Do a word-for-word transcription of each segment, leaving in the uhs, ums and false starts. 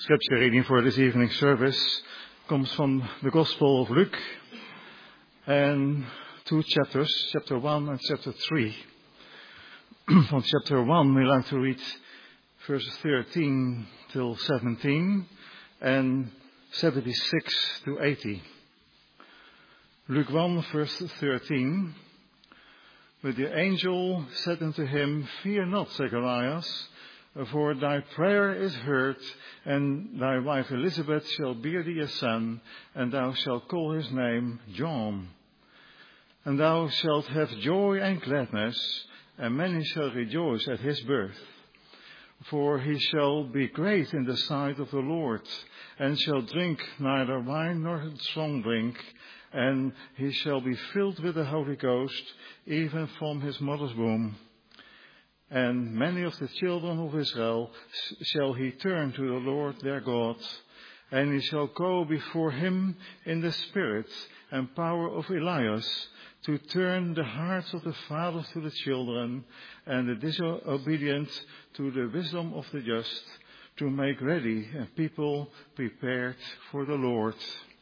Scripture reading for this evening service comes from the Gospel of Luke and two chapters, chapter one and chapter three. From chapter one we like to read verses thirteen till seventeen and seventy-six to eighty. Luke one verse thirteen. But the angel said unto him, Fear not, Zacharias, for thy prayer is heard, and thy wife Elizabeth shall bear thee a son, and thou shalt call his name John. And thou shalt have joy and gladness, and many shall rejoice at his birth. For he shall be great in the sight of the Lord, and shall drink neither wine nor strong drink, and he shall be filled with the Holy Ghost, even from his mother's womb. And many of the children of Israel shall he turn to the Lord their God, and he shall go before him in the spirit and power of Elias, to turn the hearts of the fathers to the children, and the disobedient to the wisdom of the just, to make ready a people prepared for the Lord.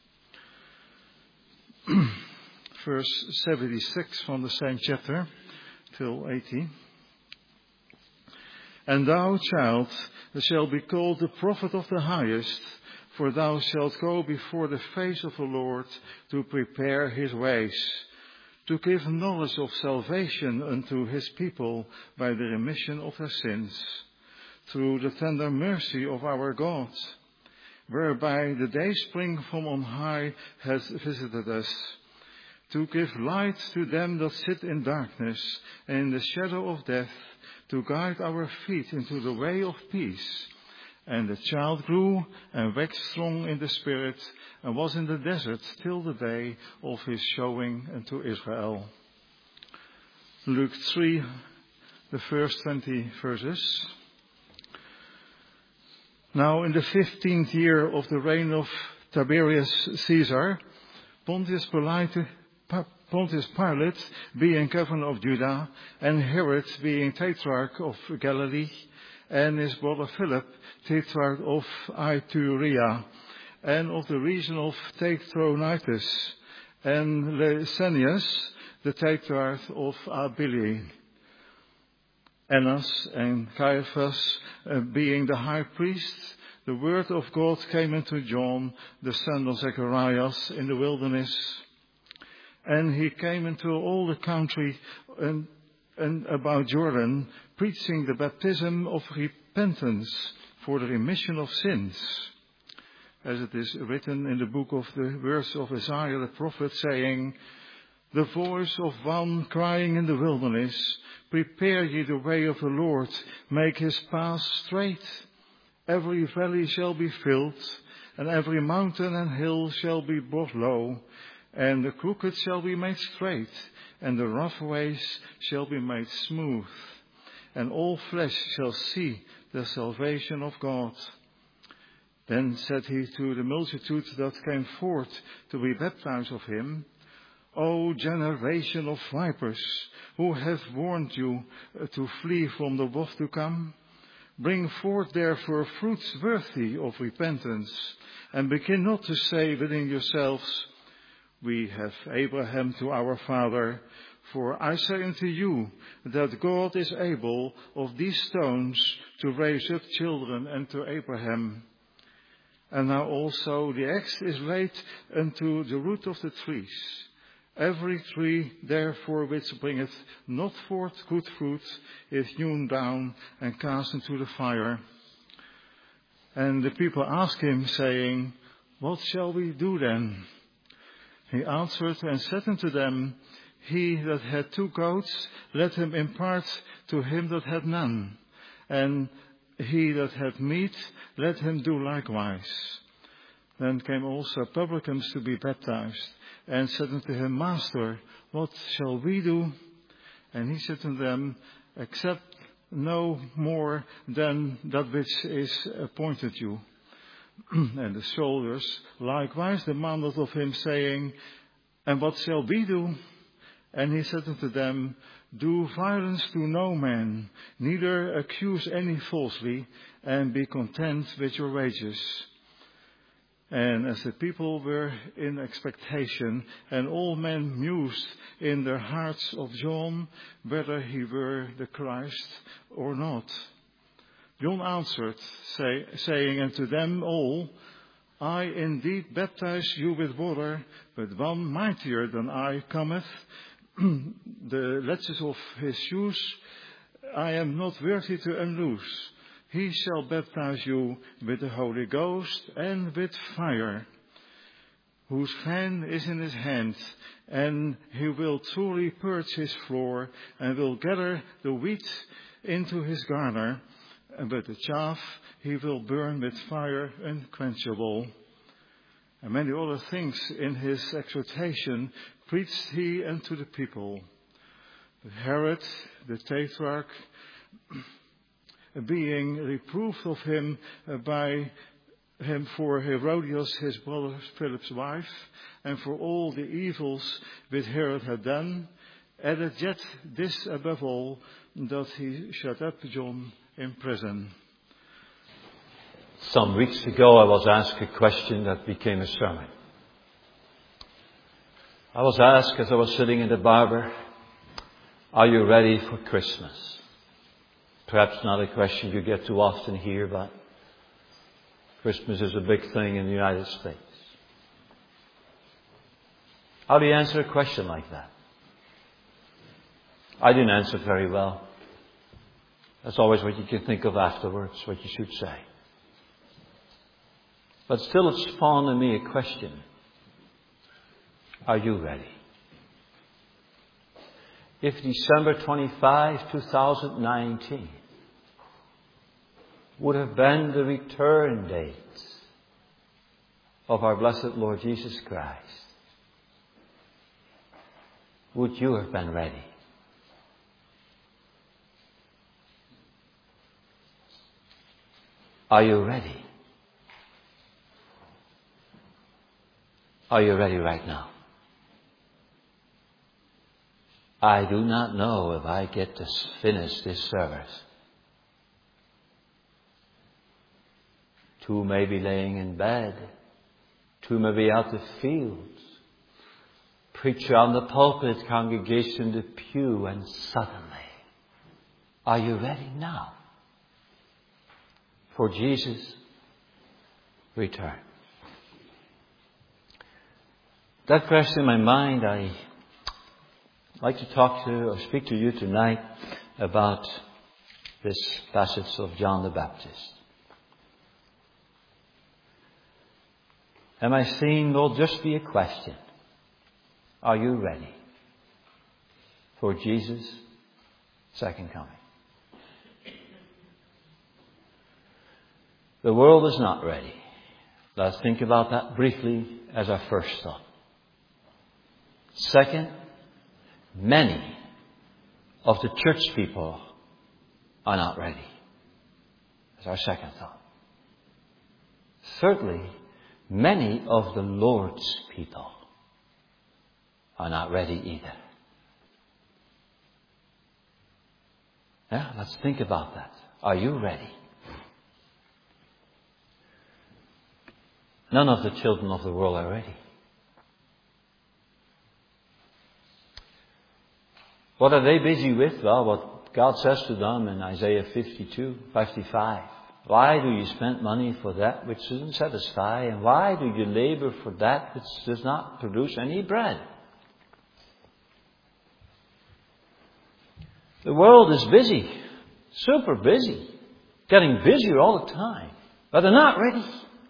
Verse seventy-six from the same chapter till eighty. And thou, child, shalt be called the prophet of the highest, for thou shalt go before the face of the Lord to prepare his ways, to give knowledge of salvation unto his people by the remission of their sins, through the tender mercy of our God, whereby the day spring from on high has visited us, to give light to them that sit in darkness and in the shadow of death, to guide our feet into the way of peace. And the child grew and waxed strong in the spirit, and was in the desert till the day of his showing unto Israel. Luke three, the first twenty verses. Now in the fifteenth year of the reign of Tiberius Caesar, Pontius Pilate, Pontius Pilate being governor of Judah, and Herod being tetrarch of Galilee, and his brother Philip, tetrarch of Iturea, and of the region of Trachonitis, and Lysanias, the tetrarch of Abilene, Annas and Caiaphas uh, being the high priests, the word of God came unto John, the son of Zacharias, in the wilderness. And he came into all the country and, and about Jordan, preaching the baptism of repentance for the remission of sins, as it is written in the book of the words of Isaiah the prophet, saying, The voice of one crying in the wilderness, Prepare ye the way of the Lord, make his paths straight. Every valley shall be filled, and every mountain and hill shall be brought low, and the crooked shall be made straight, and the rough ways shall be made smooth, and all flesh shall see the salvation of God. Then said he to the multitude that came forth to be baptized of him, O generation of vipers, who have warned you to flee from the wrath to come? Bring forth therefore fruits worthy of repentance, and begin not to say within yourselves, We have Abraham to our father. For I say unto you that God is able of these stones to raise up children unto Abraham. And now also the axe is laid unto the root of the trees. Every tree therefore which bringeth not forth good fruit is hewn down and cast into the fire. And the people asked him, saying, What shall we do then? He answered and said unto them, He that had two goats, let him impart to him that had none. And he that had meat, let him do likewise. Then came also publicans to be baptized, and said unto him, Master, what shall we do? And he said unto them, Accept no more than that which is appointed you. And the soldiers likewise demanded of him, saying, And what shall we do? And he said unto them, Do violence to no man, neither accuse any falsely, and be content with your wages. And as the people were in expectation, and all men mused in their hearts of John, whether he were the Christ or not. John answered, say, saying unto them all, I indeed baptize you with water, but one mightier than I cometh, the latches of his shoes I am not worthy to unloose. He shall baptize you with the Holy Ghost and with fire, whose fan is in his hand, and he will truly purge his floor, and will gather the wheat into his garner, but the chaff he will burn with fire unquenchable. And many other things in his exhortation preached he unto the people. But Herod the Tetrarch, being reproved of him by him for Herodias his brother Philip's wife, and for all the evils which Herod had done, added yet this above all, that he shut up John in prison. Some weeks ago I was asked a question that became a sermon. I was asked as I was sitting in the barber, are you ready for Christmas? Perhaps not a question you get too often here, but Christmas is a big thing in the United States. How do you answer a question like that? I didn't answer very well. That's always what you can think of afterwards, what you should say. But still it spawned in me a question. Are you ready? If December twenty-fifth, twenty nineteen would have been the return date of our blessed Lord Jesus Christ, would you have been ready? Are you ready? Are you ready right now? I do not know if I get to finish this service. Two may be laying in bed. Two may be out the fields. Preacher on the pulpit, congregation in the pew, and suddenly, are you ready now for Jesus' return? That question in my mind, I like to talk to or speak to you tonight about this passage of John the Baptist. And my theme will just be a question. Are you ready for Jesus' second coming? The world is not ready. Let's think about that briefly as our first thought. Second, many of the church people are not ready. That's our second thought. Thirdly, many of the Lord's people are not ready either. Yeah, let's think about that. Are you ready? None of the children of the world are ready. What are they busy with? Well, what God says to them in Isaiah fifty-two, fifty-five. Why do you spend money for that which doesn't satisfy? And why do you labor for that which does not produce any bread? The world is busy. Super busy. Getting busier all the time. But they're not ready.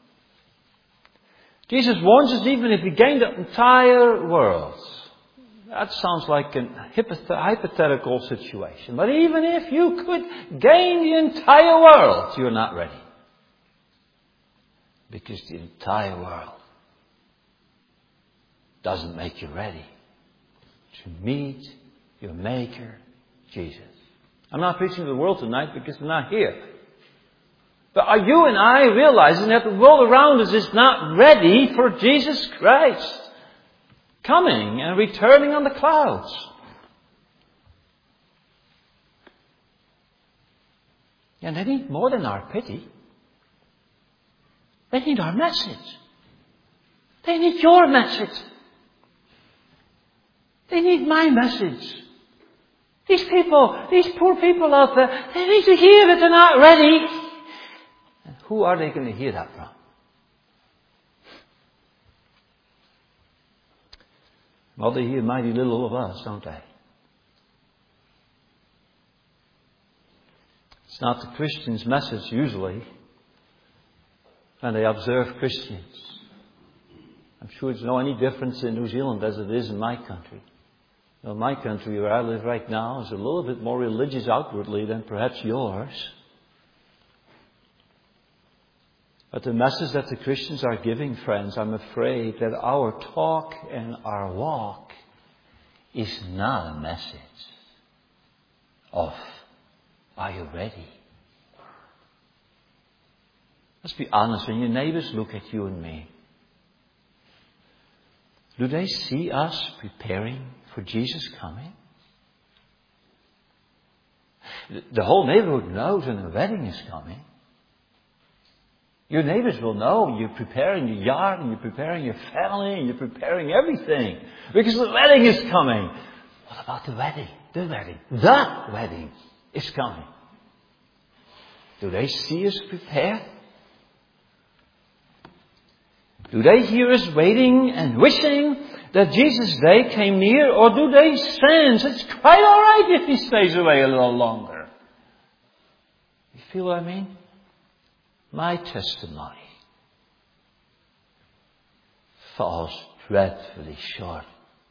Jesus warns us, even if he gained the entire world. That sounds like a hypothetical situation. But even if you could gain the entire world, you're not ready. Because the entire world doesn't make you ready to meet your Maker, Jesus. I'm not preaching to the world tonight because they're not here. But are you and I realizing that the world around us is not ready for Jesus Christ coming and returning on the clouds? And they need more than our pity. They need our message. They need your message. They need my message. These people, these poor people out there, they need to hear that they're not ready. And who are they going to hear that from? Well, they hear mighty little of us, don't they? It's not the Christian's message usually when they observe Christians. I'm sure it's no any difference in New Zealand as it is in my country. Well, my country where I live right now is a little bit more religious outwardly than perhaps yours. But the message that the Christians are giving, friends, I'm afraid that our talk and our walk is not a message of, are you ready? Let's be honest, when your neighbors look at you and me, do they see us preparing for Jesus' coming? The whole neighborhood knows when the wedding is coming. Your neighbors will know you're preparing your yard and you're preparing your family and you're preparing everything because the wedding is coming. What about the wedding? The wedding. The wedding is coming. Do they see us prepare? Do they hear us waiting and wishing that Jesus' day came near, or do they sense it's quite all right if he stays away a little longer? You feel what I mean? My testimony falls dreadfully short.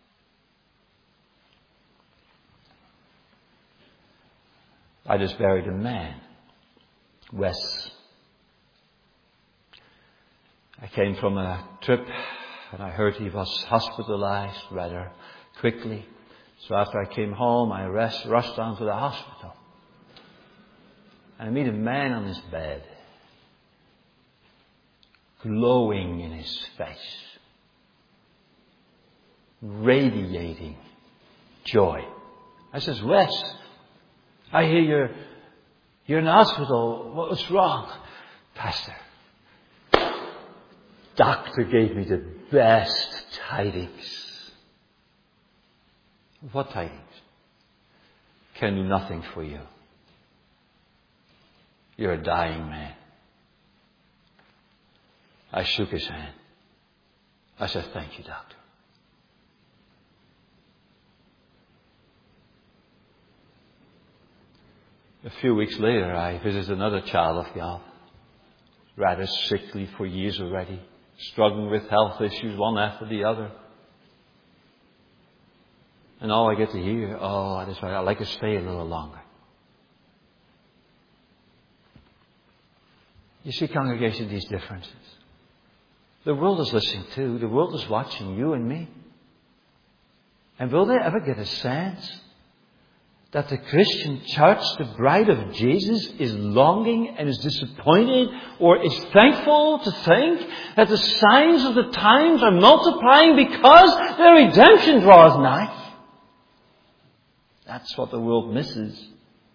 I just buried a man, Wes. I came from a trip and I heard he was hospitalized rather quickly. So after I came home, I rest, rushed down to the hospital. And I meet a man on his bed, glowing in his face, radiating joy. I says, Wes, I hear you're, you're in the hospital. What's wrong? Pastor, doctor gave me the best tidings. What tidings? Can do nothing for you. You're a dying man. I shook his hand. I said, thank you, doctor. A few weeks later, I visited another child of God, rather sickly for years already, struggling with health issues one after the other. And all I get to hear, oh, that's right, I'd like to stay a little longer. You see, congregation, these differences. The world is listening too. The world is watching you and me. And will they ever get a sense that the Christian church, the bride of Jesus, is longing and is disappointed or is thankful to think that the signs of the times are multiplying because their redemption draws nigh? That's what the world misses.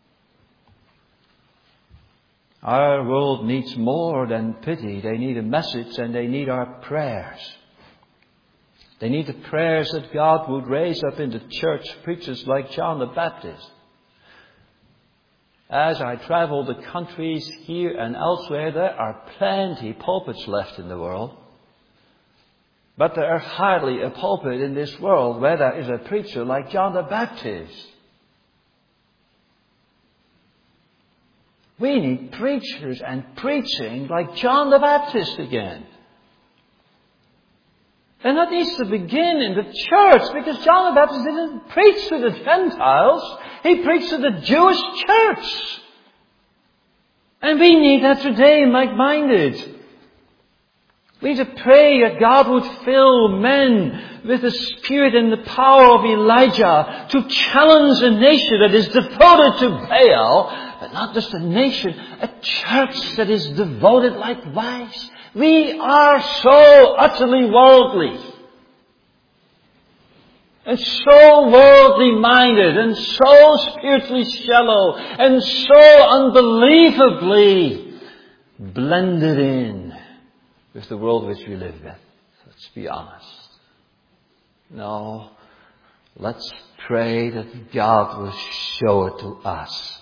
Our world needs more than pity. They need a message and they need our prayers. They need the prayers that God would raise up in the church preachers like John the Baptist. As I travel the countries here and elsewhere, there are plenty pulpits left in the world. But there are hardly a pulpit in this world where there is a preacher like John the Baptist. We need preachers and preaching like John the Baptist again. And that needs to begin in the church, because John the Baptist didn't preach to the Gentiles. He preached to the Jewish church. And we need that today, like-minded. We need to pray that God would fill men with the spirit and the power of Elijah to challenge a nation that is devoted to Baal, but not just a nation, a church that is devoted likewise. We are so utterly worldly. and so worldly minded, and so spiritually shallow, and so unbelievably blended in with the world which we live in. Let's be honest. No, let's pray that God will show it to us.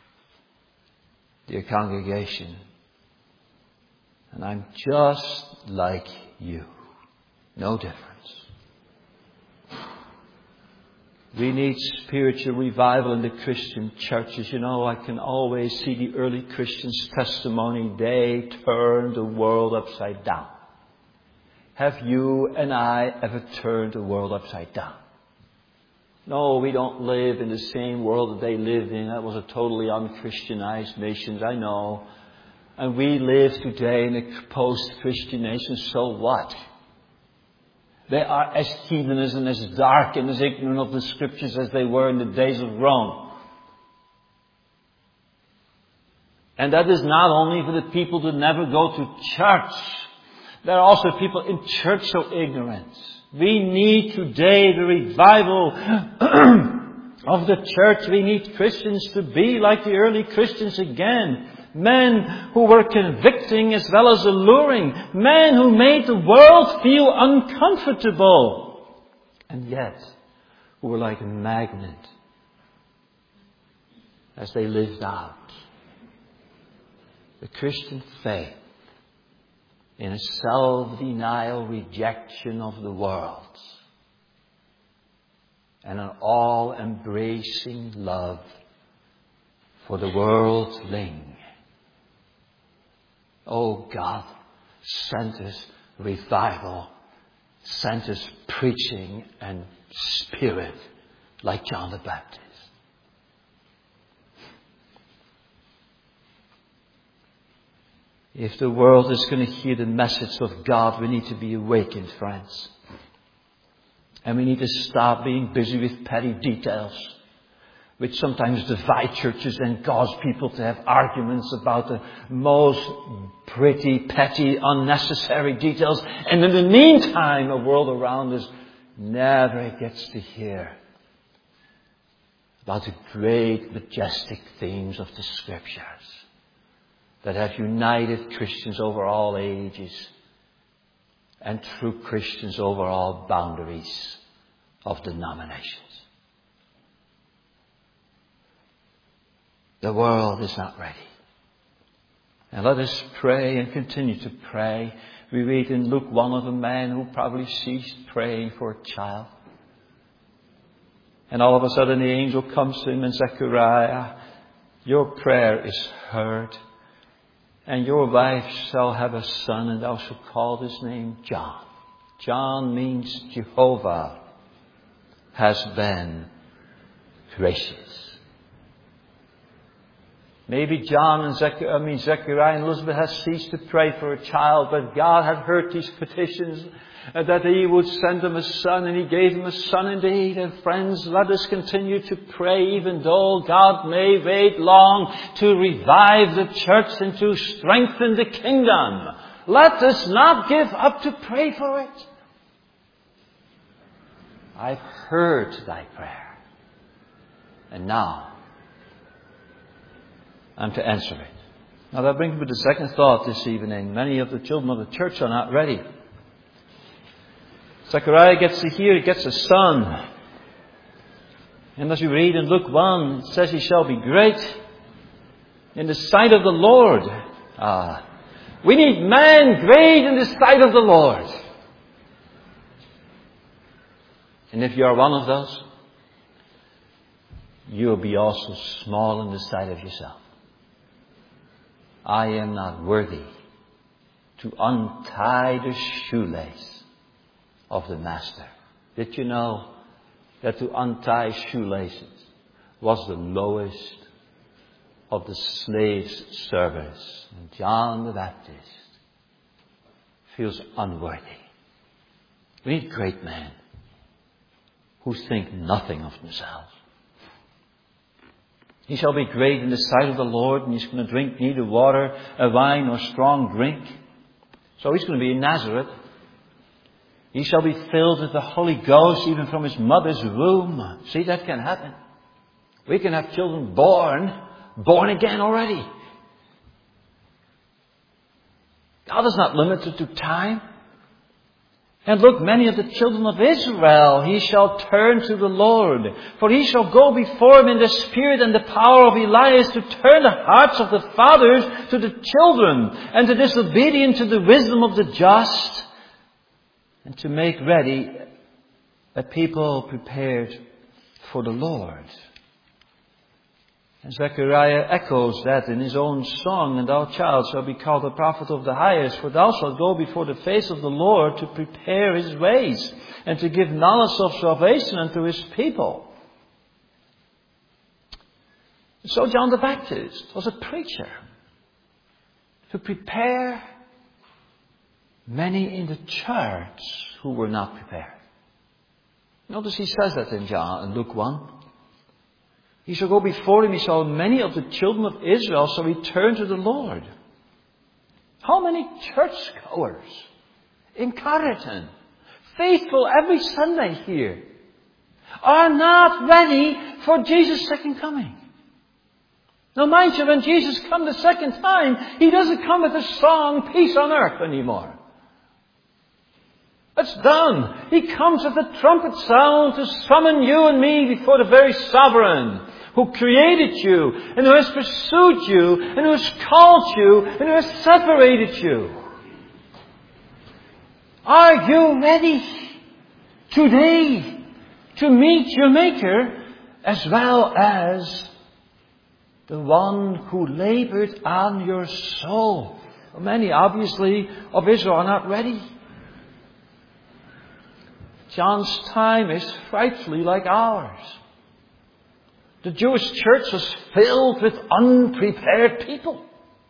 Dear congregation, and I'm just like you. No difference. We need spiritual revival in the Christian churches. You know, I can always see the early Christians' testimony. They turned the world upside down. Have you and I ever turned the world upside down? No, we don't live in the same world that they lived in. That was a totally unchristianized nation, I know. And we live today in a post-Christian nation, so what? They are as heathenish and as dark and as ignorant of the Scriptures as they were in the days of Rome. And that is not only for the people who never go to church. There are also people in church so ignorant. We need today the revival of the church. We need Christians to be like the early Christians again. Men who were convicting as well as alluring. Men who made the world feel uncomfortable. And yet, who were like a magnet as they lived out the Christian faith in a self-denial rejection of the world and an all-embracing love for the worldling. Oh God, send us revival, send us preaching and spirit like John the Baptist. If the world is going to hear the message of God, we need to be awakened, friends. And we need to stop being busy with petty details, which sometimes divide churches and cause people to have arguments about the most pretty, petty, unnecessary details. And in the meantime, the world around us never gets to hear about the great, majestic themes of the Scriptures that have united Christians over all ages and true Christians over all boundaries of denominations. The world is not ready. And let us pray and continue to pray. We read in Luke one of a man who probably ceased praying for a child. And all of a sudden the angel comes to him and Zechariah, your prayer is heard. And your wife shall have a son, and thou shalt call his name John. John means Jehovah has been gracious. Maybe John and Zechariah, I mean Zechariah and Elizabeth has ceased to pray for a child, but God had heard these petitions, and that He would send them a son, and He gave them a son indeed. And friends, let us continue to pray, even though God may wait long to revive the church and to strengthen the kingdom. Let us not give up to pray for it. I've heard thy prayer, and now I'm to answer it. Now that brings me to the second thought this evening. Many of the children of the church are not ready. Zechariah gets to hear, he gets a son. And as you read in Luke one, it says he shall be great in the sight of the Lord. Ah, we need man great in the sight of the Lord. And if you are one of those, you will be also small in the sight of yourself. I am not worthy to untie the shoelace of the master. Did you know that to untie shoelaces was the lowest of the slave's service? And John the Baptist feels unworthy. We need great men who think nothing of themselves. He shall be great in the sight of the Lord, and he's going to drink neither water, a wine, nor strong drink. So he's going to be in Nazareth. He shall be filled with the Holy Ghost even from his mother's womb. See, that can happen. We can have children born, born again already. God is not limited to time. And look, many of the children of Israel, he shall turn to the Lord. For he shall go before him in the spirit and the power of Elias to turn the hearts of the fathers to the children, and the disobedient to the wisdom of the just, and to make ready a people prepared for the Lord. And Zechariah echoes that in his own song, and thou, child, shalt be called the prophet of the highest, for thou shalt go before the face of the Lord to prepare his ways, and to give knowledge of salvation unto his people. So John the Baptist was a preacher to prepare many in the church who were not prepared. Notice he says that in John, in Luke one. He shall go before him, he shall many of the children of Israel shall return to the Lord. How many churchgoers in Carleton, faithful every Sunday here, are not ready for Jesus' second coming? Now mind you, when Jesus comes the second time, he doesn't come with a song, peace on earth, anymore. That's done. He comes with a trumpet sound to summon you and me before the very sovereign who created you, and who has pursued you, and who has called you, and who has separated you. Are you ready today to meet your Maker, as well as the one who labored on your soul? Many, obviously, of Israel are not ready. John's time is frightfully like ours. The Jewish church was filled with unprepared people.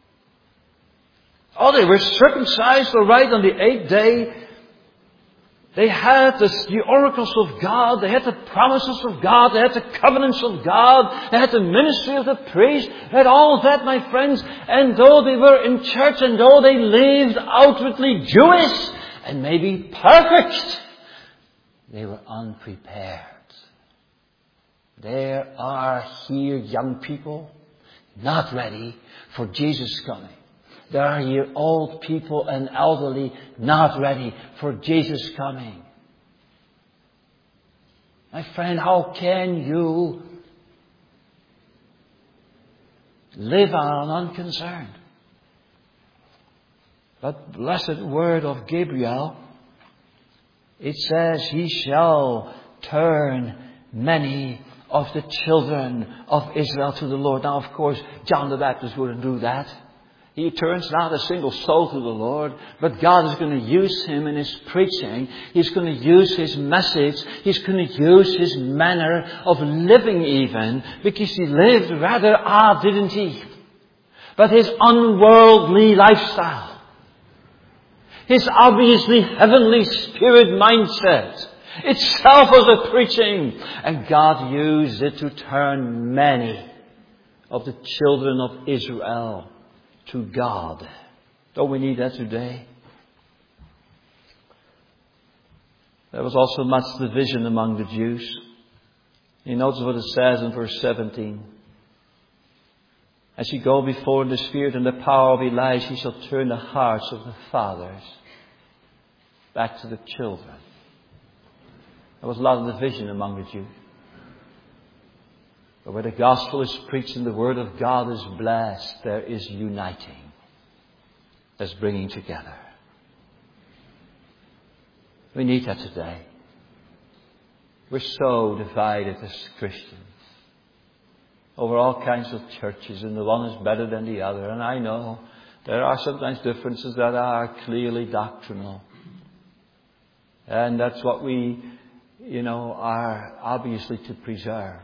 Oh, they were circumcised all right on the eighth day. They had the, the oracles of God. They had the promises of God. They had the covenants of God. They had the ministry of the priest. They had all that, my friends. And though they were in church, and though they lived outwardly Jewish and maybe perfect, they were unprepared. There are here young people not ready for Jesus' coming. There are here old people and elderly not ready for Jesus' coming. My friend, how can you live on unconcerned? But blessed word of Gabriel, it says, he shall turn many of the children of Israel to the Lord. Now, of course, John the Baptist wouldn't do that. He turns not a single soul to the Lord, but God is going to use him in his preaching. He's going to use his message. He's going to use his manner of living even, because he lived rather odd, didn't he? But his unworldly lifestyle, his obviously heavenly spirit mindset, itself was a preaching, and God used it to turn many of the children of Israel to God. Don't we need that today? There was also much division among the Jews. You notice what it says in verse seventeen. As you go before the Spirit and the power of Elijah, he shall turn the hearts of the fathers back to the children. There was a lot of division among the Jews. But where the gospel is preached and the word of God is blessed, there is uniting. There's bringing together. We need that today. We're so divided as Christians over all kinds of churches, and the one is better than the other. And I know there are sometimes differences that are clearly doctrinal. And that's what we, you know, are obviously to preserve.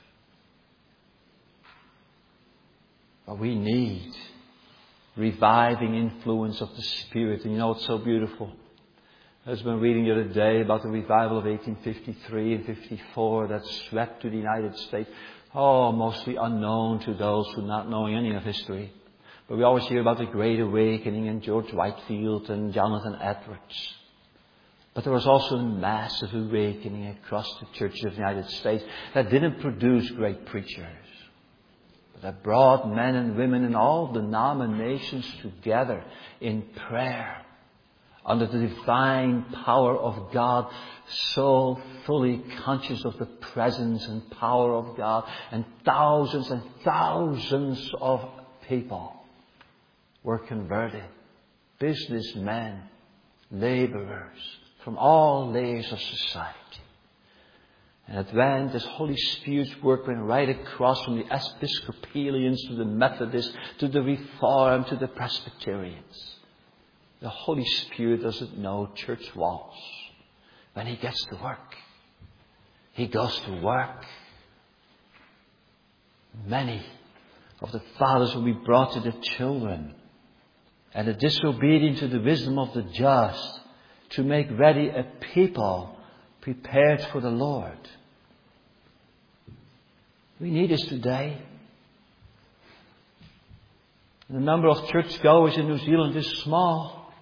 But we need reviving influence of the Spirit. And you know, it's so beautiful. I was been reading the other day about the revival of eighteen fifty-three and fifty-four that swept to the United States. Oh, mostly unknown to those who not knowing any of history. But we always hear about the Great Awakening and George Whitefield and Jonathan Edwards. But there was also a massive awakening across the churches of the United States that didn't produce great preachers, but that brought men and women in all denominations together in prayer under the divine power of God, so fully conscious of the presence and power of God, and thousands and thousands of people were converted. Businessmen, laborers, from all layers of society. And it went, this Holy Spirit's work went right across from the Episcopalians to the Methodists, to the Reformed, to the Presbyterians. The Holy Spirit doesn't know church walls. When He gets to work, He goes to work. Many of the fathers will be brought to the children, and the disobedient to the wisdom of the just, to make ready a people prepared for the Lord. We need this today. The number of churchgoers in New Zealand is small.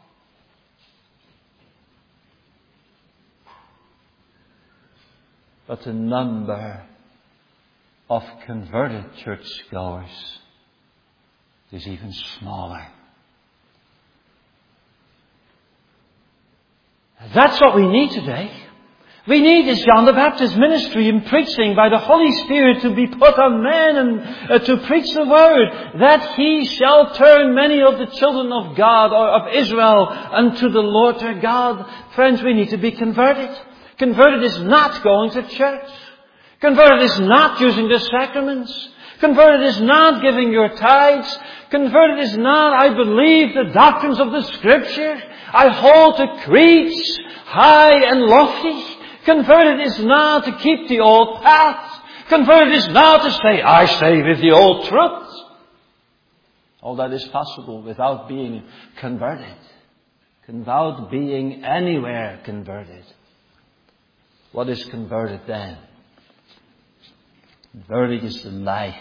But the number of converted churchgoers is even smaller. That's what we need today. We need this John the Baptist ministry and preaching by the Holy Spirit to be put on men and uh, to preach the word, that He shall turn many of the children of God or of Israel unto the Lord their God. Friends, we need to be converted. Converted is not going to church. Converted is not using the sacraments. Converted is not giving your tithes. Converted is not, I believe the doctrines of the Scripture. I hold to creeds high and lofty. Converted is not to keep the old paths. Converted is not to say, I stay with the old truth. All that is possible without being converted. Without being anywhere converted. What is converted then? Converted is the life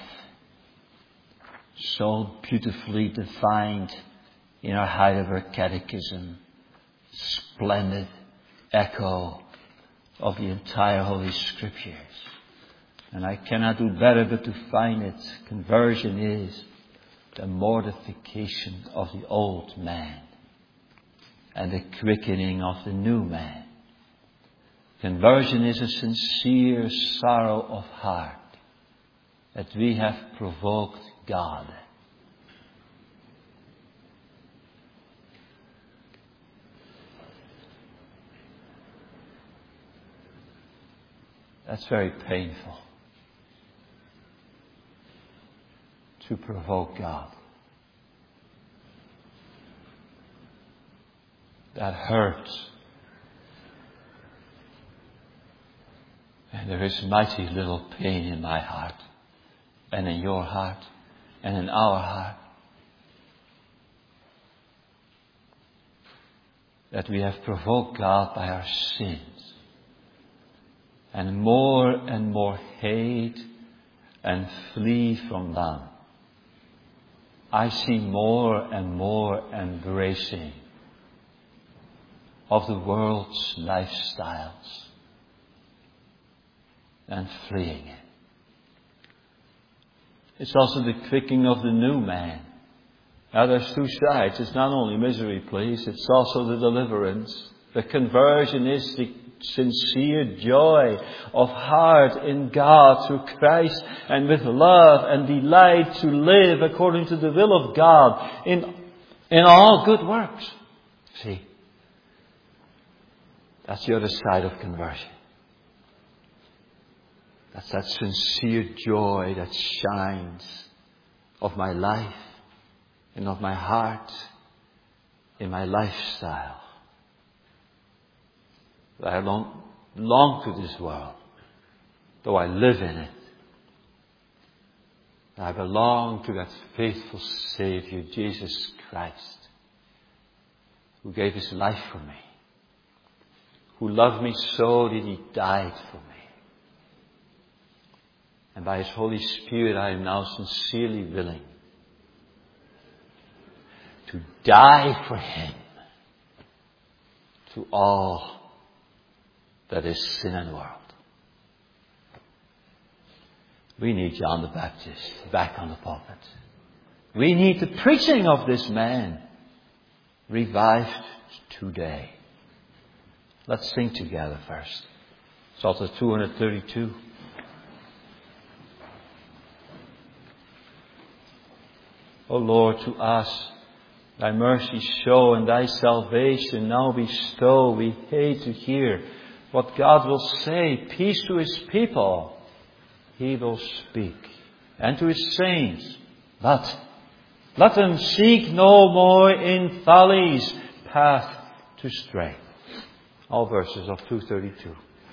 so beautifully defined in our Heidelberg Catechism. Splendid echo of the entire Holy Scriptures. And I cannot do better but to find it. Conversion is the mortification of the old man and the quickening of the new man. Conversion is a sincere sorrow of heart that we have provoked God. That's very painful. To provoke God. That hurts. And there is mighty little pain in my heart, and in your heart, and in our heart, that we have provoked God by our sins. And more and more hate and flee from them. I see more and more embracing of the world's lifestyles and fleeing it. It's also the quickening of the new man. Now there's two sides. It's not only misery, please. It's also the deliverance. The conversion is the sincere joy of heart in God through Christ, and with love and delight to live according to the will of God in, in all good works. See, that's the other side of conversion. That's that sincere joy that shines of my life and of my heart in my lifestyle. I long, long to this world, though I live in it. I belong to that faithful Savior, Jesus Christ, who gave His life for me, who loved me so that He died for me. And by His Holy Spirit, I am now sincerely willing to die for Him to all that is sin and world. We need John the Baptist back on the pulpit. We need the preaching of this man revived today. Let's sing together first. Psalm two thirty-two. O Lord, to us Thy mercy show and Thy salvation now bestow. We hate to hear what God will say. Peace to His people. He will speak. And to His saints. But let them seek no more in folly's path to stray. All verses of two thirty-two.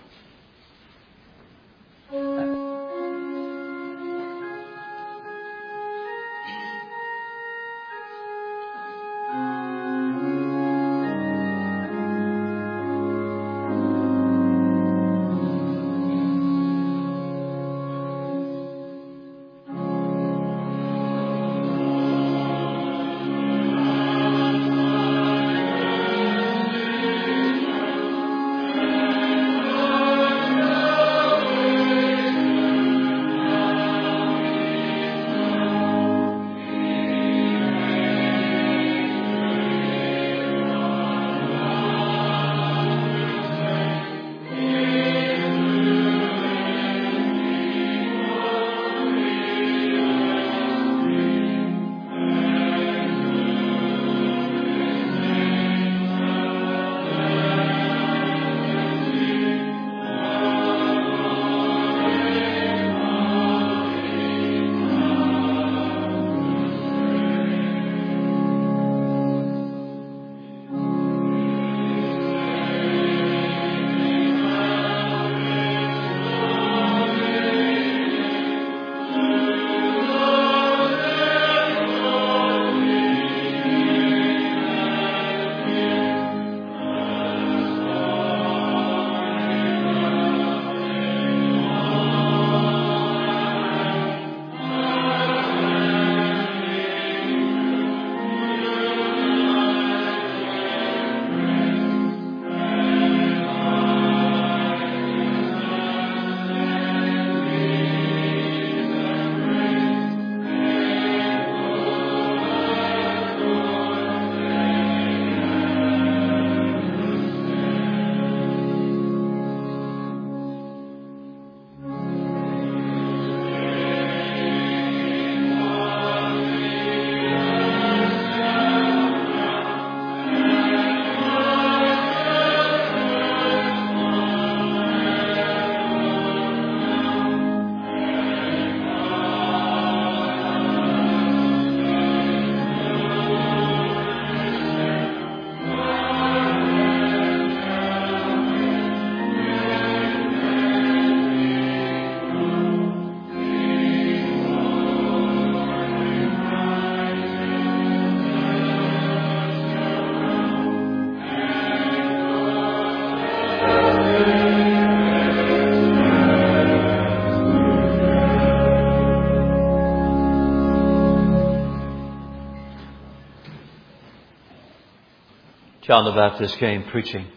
John the Baptist came preaching.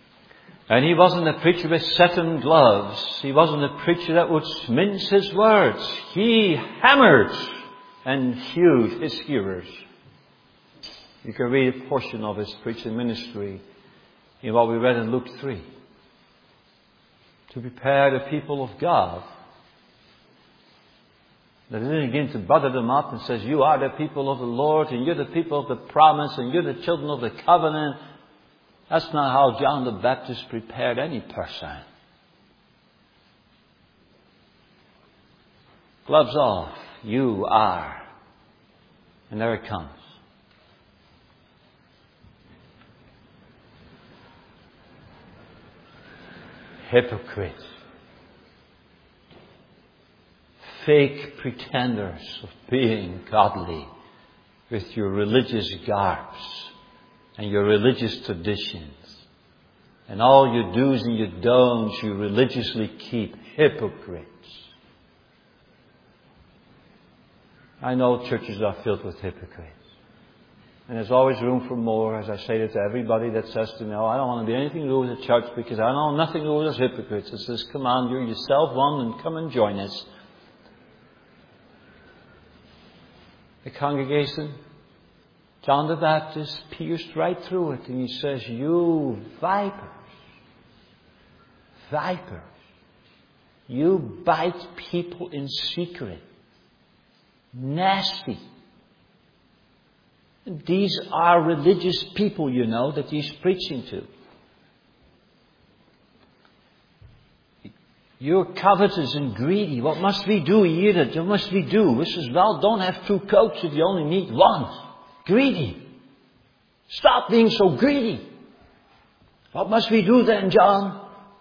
And he wasn't a preacher with satin gloves. He wasn't a preacher that would mince his words. He hammered and hewed his hearers. You can read a portion of his preaching ministry in what we read in Luke three. To prepare the people of God. That he didn't begin to butter them up and says, you are the people of the Lord, and you're the people of the promise, and you're the children of the covenant. That's not how John the Baptist prepared any person. Gloves off. You are. And there it comes. Hypocrite. Fake pretenders of being godly with your religious garbs and your religious traditions and all your do's and your don'ts you religiously keep. Hypocrites. I know churches are filled with hypocrites. And there's always room for more, as I say to everybody that says to me, oh, I don't want to be anything to do with the church because I know nothing to do with those hypocrites. It says, come on, you're yourself one and come and join us. The congregation, John the Baptist pierced right through it and he says, you vipers, vipers, you bite people in secret. Nasty. These are religious people, you know, that he's preaching to. You're covetous and greedy. What must we do here? That what must we do? He says, well, don't have two coats if you only need one. Greedy. Stop being so greedy. What must we do then, John?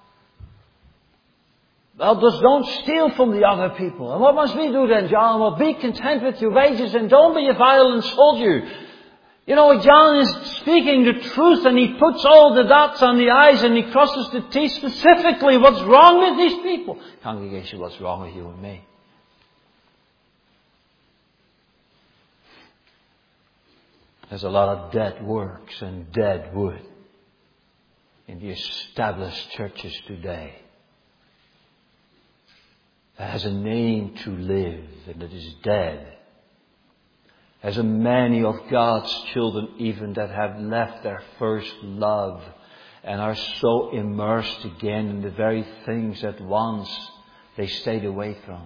Well, just don't steal from the other people. And what must we do then, John? Well, be content with your wages and don't be a violent soldier. You know, John is speaking the truth and he puts all the dots on the I's and he crosses the T's specifically. What's wrong with these people? Congregation, what's wrong with you and me? There's a lot of dead works and dead wood in the established churches today. That has a name to live and that is dead. There's a many of God's children even that have left their first love and are so immersed again in the very things that once they stayed away from.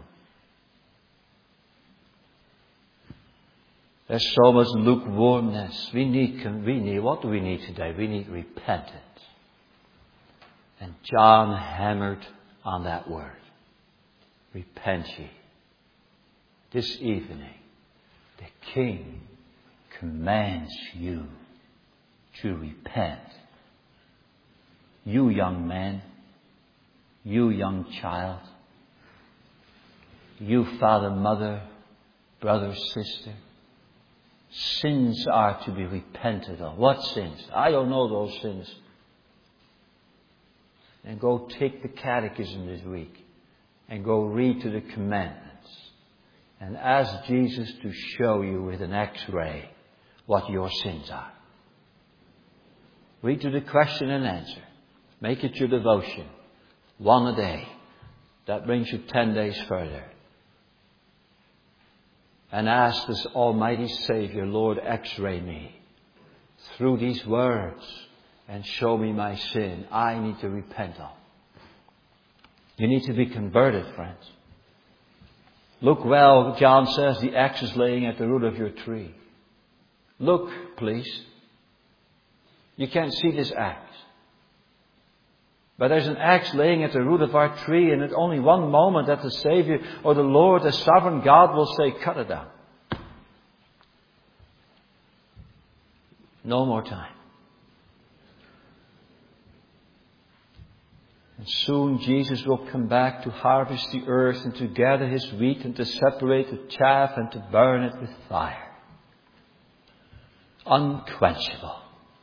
There's so much lukewarmness. We need, we need, what do we need today? We need repentance. And John hammered on that word. Repent ye. This evening, the King commands you to repent. You young man, you young child, you father, mother, brother, sister, sins are to be repented of. What sins? I don't know those sins. And go take the catechism this week and go read to the commandments. And ask Jesus to show you with an X-ray what your sins are. Read to the question and answer. Make it your devotion. One a day. That brings you ten days further. And ask this Almighty Savior, Lord, X-ray me through these words and show me my sin I need to repent of. You need to be converted, friends. Look well, John says, the axe is laying at the root of your tree. Look, please. You can't see this axe. But there's an axe laying at the root of our tree, and at only one moment that the Savior or the Lord, the sovereign God, will say, cut it down. No more time. And soon Jesus will come back to harvest the earth and to gather his wheat and to separate the chaff and to burn it with fire. Unquenchable.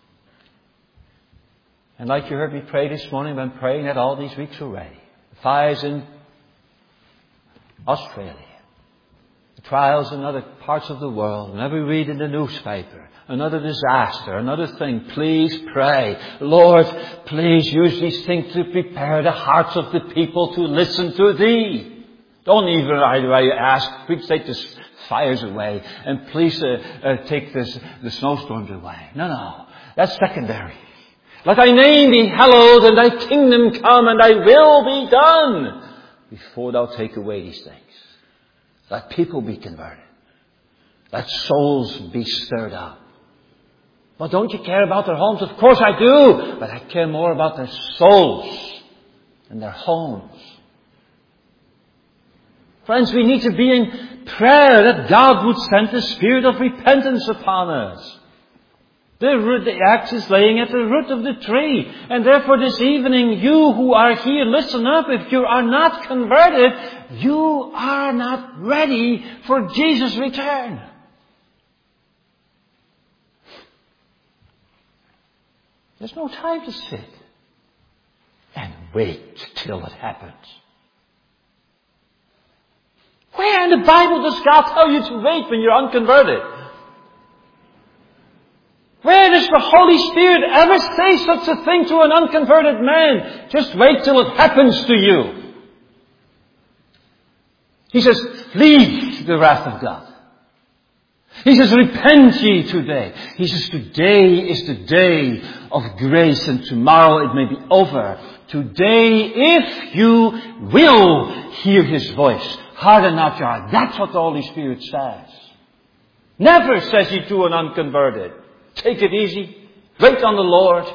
And like you heard me pray this morning, I've been praying that all these weeks already. The fires in Australia. The trials in other parts of the world. Whenever we read in the newspaper, another disaster, another thing, please pray. Lord, please use these things to prepare the hearts of the people to listen to Thee. Don't even I ask, please take the fires away and please uh, uh, take this, the snowstorms away. No, no, that's secondary. Let Thy name be hallowed and Thy kingdom come and Thy will be done before Thou take away these things. Let people be converted. Let souls be stirred up. Well, don't you care about their homes? Of course I do. But I care more about their souls and their homes. Friends, we need to be in prayer that God would send the spirit of repentance upon us. The, root, the axe is laying at the root of the tree. And therefore this evening, you who are here, listen up. If you are not converted, you are not ready for Jesus' return. There's no time to sit and wait till it happens. Where in the Bible does God tell you to wait when you're unconverted? Where does the Holy Spirit ever say such a thing to an unconverted man? Just wait till it happens to you. He says, flee the wrath of God. He says, repent ye today. He says, today is the day of grace and tomorrow it may be over. Today, if you will hear His voice, harden not your heart. That's what the Holy Spirit says. Never says He to an unconverted, take it easy, wait on the Lord.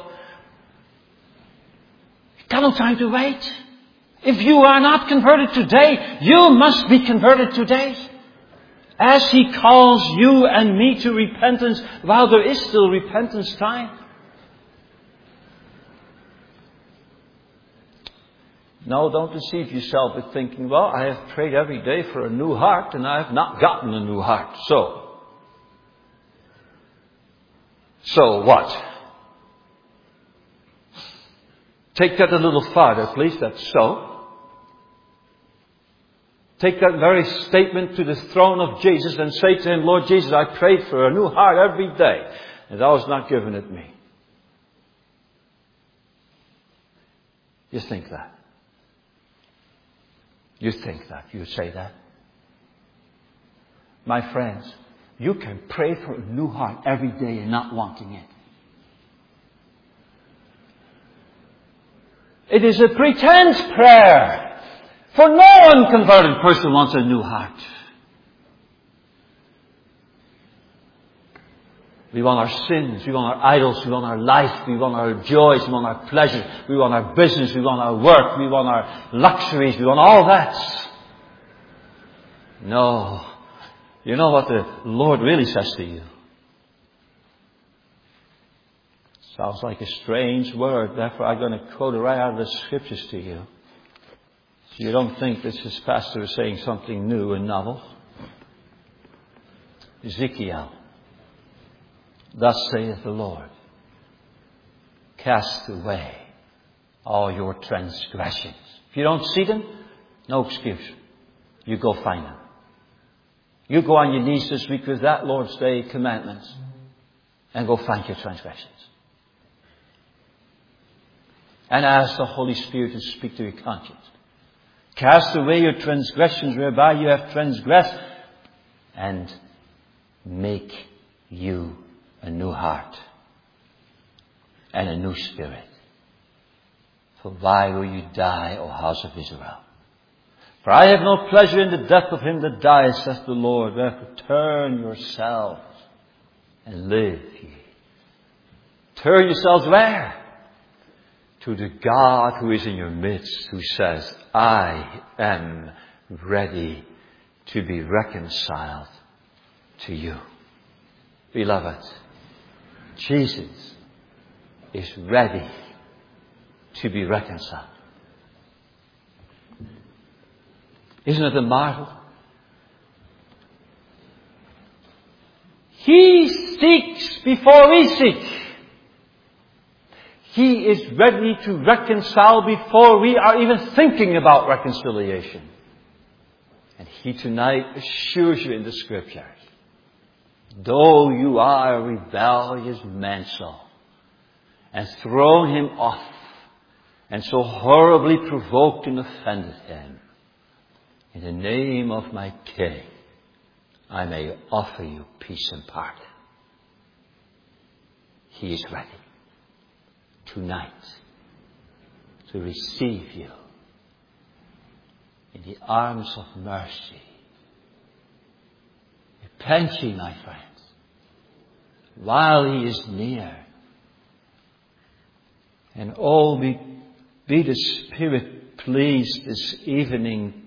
You've got no time to wait. If you are not converted today, you must be converted today. As He calls you and me to repentance while there is still repentance time. No, don't deceive yourself with thinking, well, I have prayed every day for a new heart and I have not gotten a new heart. So, so what? Take that a little farther, please. That's so. Take that very statement to the throne of Jesus and say to Him, Lord Jesus, I prayed for a new heart every day, and Thou hast not given it me. You think that. You think that. You say that. My friends, you can pray for a new heart every day and not wanting it. It is a pretense prayer. For no unconverted person wants a new heart. We want our sins, we want our idols, we want our life, we want our joys, we want our pleasures, we want our business, we want our work, we want our luxuries, we want all that. No. You know what the Lord really says to you? Sounds like a strange word, therefore I'm going to quote it right out of the Scriptures to you. So you don't think this is pastor is saying something new and novel. Ezekiel. Thus saith the Lord, cast away all your transgressions. If you don't see them, no excuse. You go find them. You go on your knees this week with that Lord's Day commandments and go find your transgressions. And ask the Holy Spirit to speak to your conscience. Cast away your transgressions whereby you have transgressed and make you a new heart and a new spirit. For why will you die, O house of Israel? For I have no pleasure in the death of him that dies, saith the Lord. Therefore turn yourselves and live ye. Turn yourselves where? To the God who is in your midst, who says, I am ready to be reconciled to you. Beloved, Jesus is ready to be reconciled. Isn't it a marvel? He seeks before we seek. He is ready to reconcile before we are even thinking about reconciliation. And He tonight assures you in the Scriptures, though you are a rebellious man soul, and thrown Him off, and so horribly provoked and offended Him, in the name of my King, I may offer you peace and pardon. He is ready tonight to receive you in the arms of mercy. Repent ye, my friends, while He is near. And oh, be, be the Spirit pleased this evening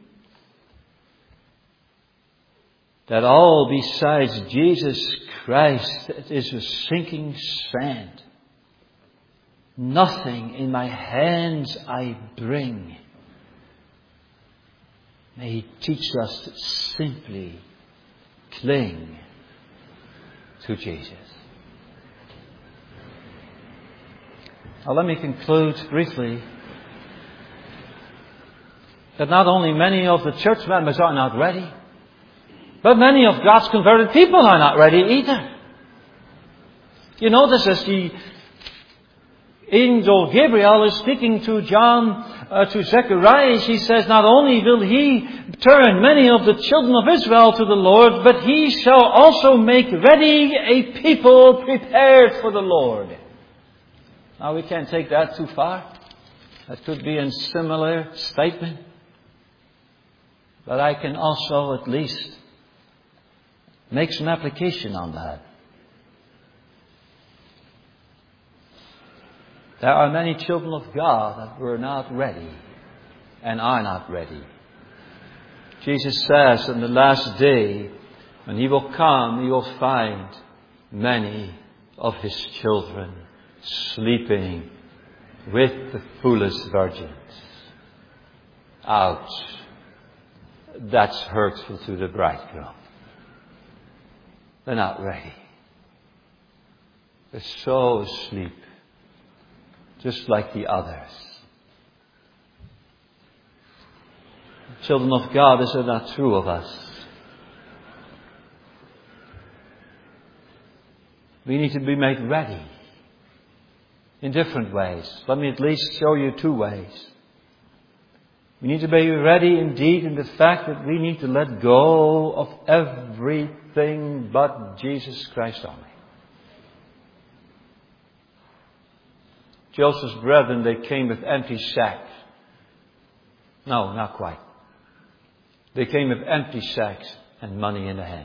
that all besides Jesus Christ is a sinking sand. Nothing in my hands I bring. May He teach us to simply cling to Jesus. Now let me conclude briefly that not only many of the church members are not ready, but many of God's converted people are not ready either. You notice as the angel Gabriel is speaking to John, uh, to Zacharias, he says, not only will he turn many of the children of Israel to the Lord, but he shall also make ready a people prepared for the Lord. Now we can't take that too far. That could be a similar statement. But I can also at least make some application on that. There are many children of God that were not ready and are not ready. Jesus says in the last day, when He will come, He will find many of His children sleeping with the foolish virgins. Ouch. That's hurtful to the bridegroom. They're not ready. They're so asleep. Just like the others. Children of God, is it not true of us? We need to be made ready in different ways. Let me at least show you two ways. We need to be ready indeed in the fact that we need to let go of everything but Jesus Christ only. Joseph's brethren, they came with empty sacks. No, not quite. They came with empty sacks and money in the hand.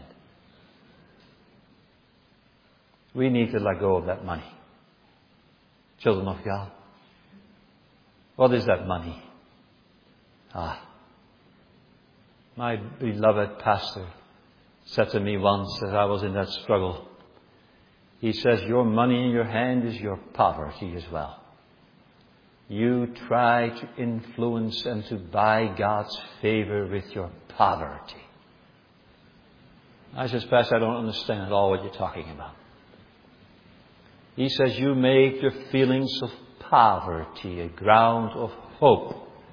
We need to let go of that money. Children of God. What is that money? Ah. My beloved pastor said to me once as I was in that struggle, he says, your money in your hand is your poverty as well. You try to influence and to buy God's favor with your poverty. I says, Pastor, I don't understand at all what you're talking about. He says, you make your feelings of poverty a ground of hope.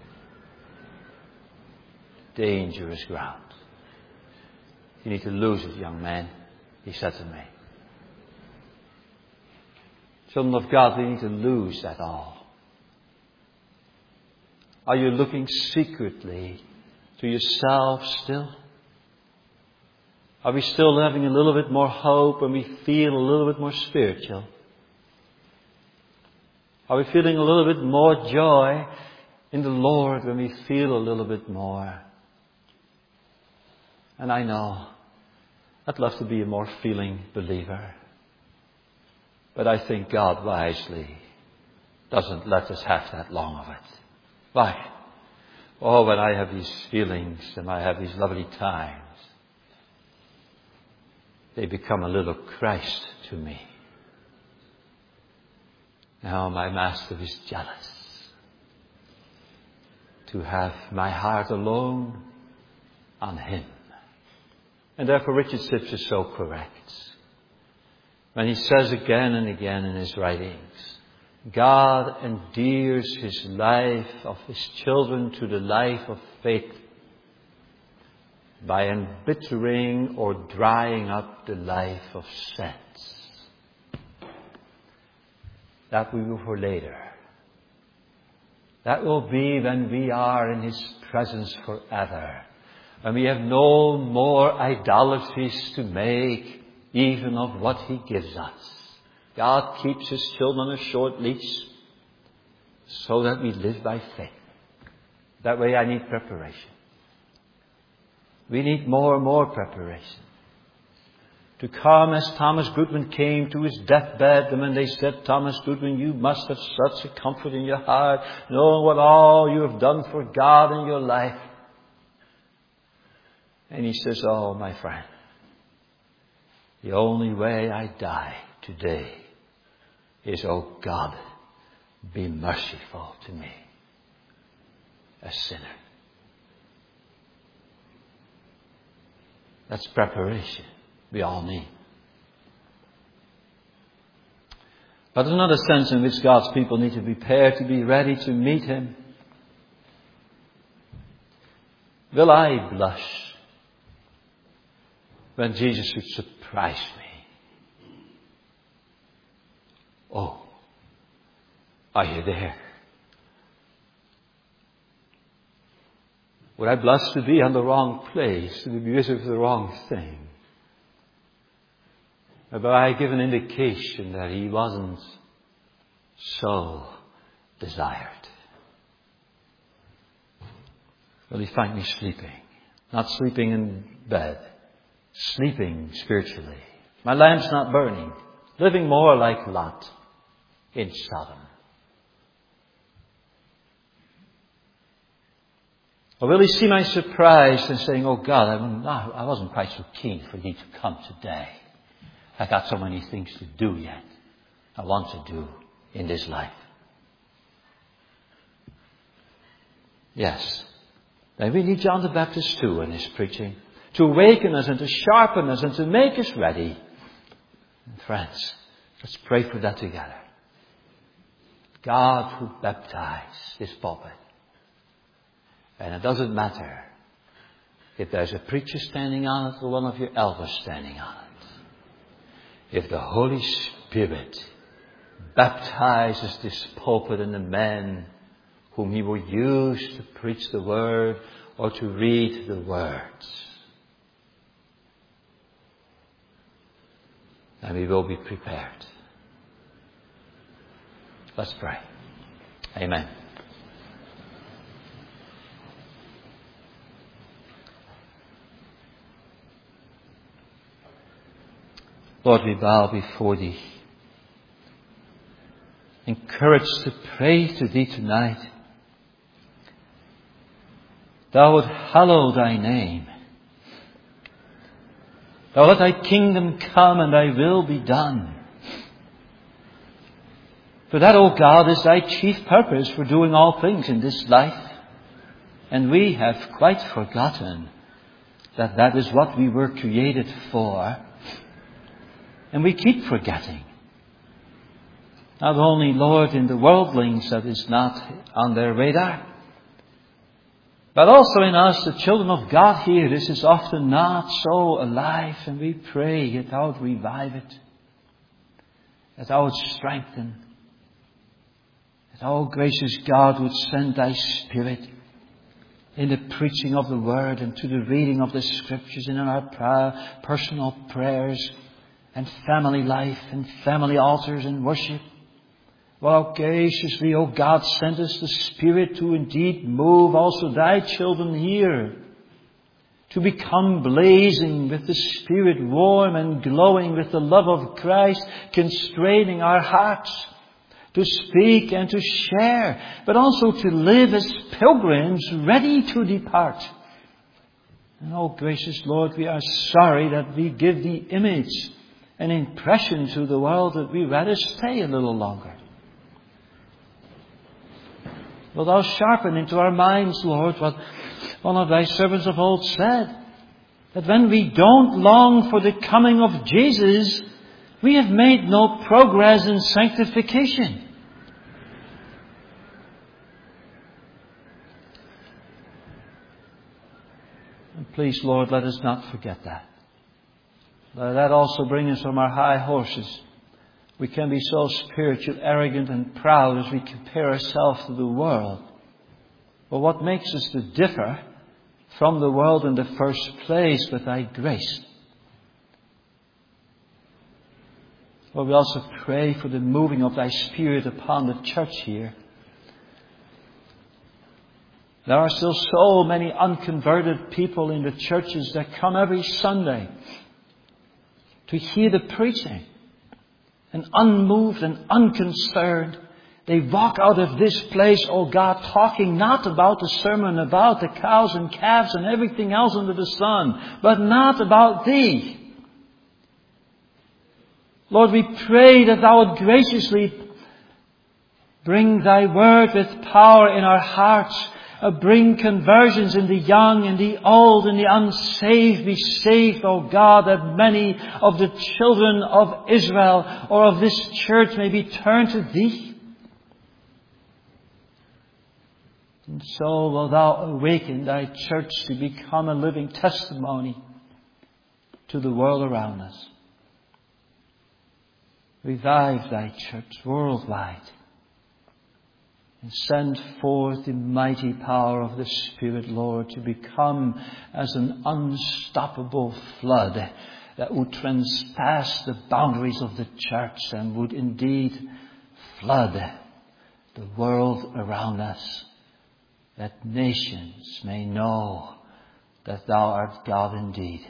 Dangerous ground. You need to lose it, young man, he said to me. Children of God, we need to lose that all. Are you looking secretly to yourself still? Are we still having a little bit more hope when we feel a little bit more spiritual? Are we feeling a little bit more joy in the Lord when we feel a little bit more? And I know I'd love to be a more feeling believer. But I think God wisely doesn't let us have that long of it. Why? Oh, when I have these feelings and I have these lovely times, they become a little Christ to me. Now my master is jealous to have my heart alone on him. And therefore Richard Sibbes is so correct when he says again and again in his writings, God endears His life of His children to the life of faith by embittering or drying up the life of sense. That will be for later. That will be when we are in His presence forever. When we have no more idolatries to make, even of what He gives us. God keeps His children on a short leash so that we live by faith. That way I need preparation. We need more and more preparation. To come as Thomas Goodwin came to his deathbed, and when they said, Thomas Goodwin, you must have such a comfort in your heart, knowing what all you have done for God in your life. And he says, oh, my friend, the only way I die today is, oh God, be merciful to me, a sinner. That's preparation we all need. But there's another sense in which God's people need to be prepared to be ready to meet Him. Will I blush when Jesus should surprise me? Oh, are you there? Were I blessed to be on the wrong place, to be busy with the wrong thing? But I give an indication that he wasn't so desired. Will he find me sleeping? Not sleeping in bed, sleeping spiritually. My lamp's not burning, living more like Lot in Sodom. Or will he see my surprise and saying, oh God, I'm not, I wasn't quite so keen for thee to come today. I got so many things to do yet. I want to do in this life. Yes. Now we need John the Baptist too in his preaching. To awaken us and to sharpen us and to make us ready. And friends, let's pray for that together. God who baptized this pulpit. And it doesn't matter if there's a preacher standing on it or one of your elders standing on it. If the Holy Spirit baptizes this pulpit and the men whom He will use to preach the Word or to read the words, then we will be prepared. Let's pray. Amen. Lord, we bow before Thee, encouraged to pray to Thee tonight. Thou would hallow Thy name. Thou let Thy kingdom come and Thy will be done. For that, O God, is Thy chief purpose for doing all things in this life. And we have quite forgotten that that is what we were created for. And we keep forgetting. Not only, Lord, in the worldlings that is not on their radar, but also in us, the children of God here, this is often not so alive. And we pray that Thou would revive it, that Thou would strengthen, that Thou, gracious God, would send Thy Spirit in the preaching of the Word and to the reading of the Scriptures and in our prayer, personal prayers and family life and family altars and worship. Well, graciously, O God, send us the Spirit to indeed move also Thy children here, to become blazing with the Spirit, warm and glowing with the love of Christ, constraining our hearts to speak and to share, but also to live as pilgrims ready to depart. And oh, gracious Lord, we are sorry that we give the image an impression to the world that we rather stay a little longer. Will Thou sharpen into our minds, Lord, what one of Thy servants of old said, that when we don't long for the coming of Jesus, we have made no progress in sanctification. And please, Lord, let us not forget that. Let that also bring us from our high horses. We can be so spiritual, arrogant and proud as we compare ourselves to the world. But what makes us to differ from the world in the first place with Thy grace? Lord, we also pray for the moving of Thy Spirit upon the church here. There are still so many unconverted people in the churches that come every Sunday to hear the preaching. And unmoved and unconcerned, they walk out of this place, oh God, talking not about the sermon, about the cows and calves and everything else under the sun, but not about Thee. Lord, we pray that Thou would graciously bring Thy word with power in our hearts. Uh, bring conversions in the young and the old and the unsaved be saved, O God, that many of the children of Israel or of this church may be turned to Thee. And so will Thou awaken Thy church to become a living testimony to the world around us. Revive thy church worldwide. And send forth the mighty power of the Spirit, Lord, to become as an unstoppable flood that would transpass the boundaries of the church and would indeed flood the world around us, that nations may know that thou art God indeed.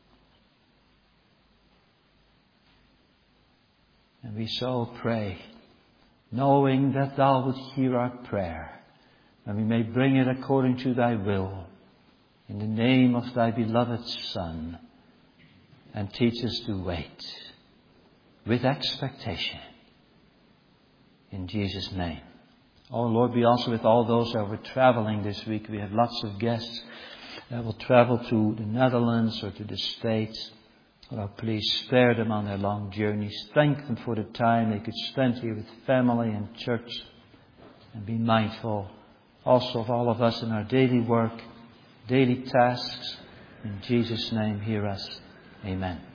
And we so pray, knowing that thou wilt hear our prayer, and we may bring it according to thy will, in the name of thy beloved Son, and teach us to wait with expectation. In Jesus' name. Oh Lord, be also with all those that were traveling this week. We have lots of guests that will travel to the Netherlands or to the States. Oh, please spare them on their long journeys. Thank them for the time they could spend here with family and church. And be mindful also of all of us in our daily work, daily tasks. In Jesus' name, hear us. Amen.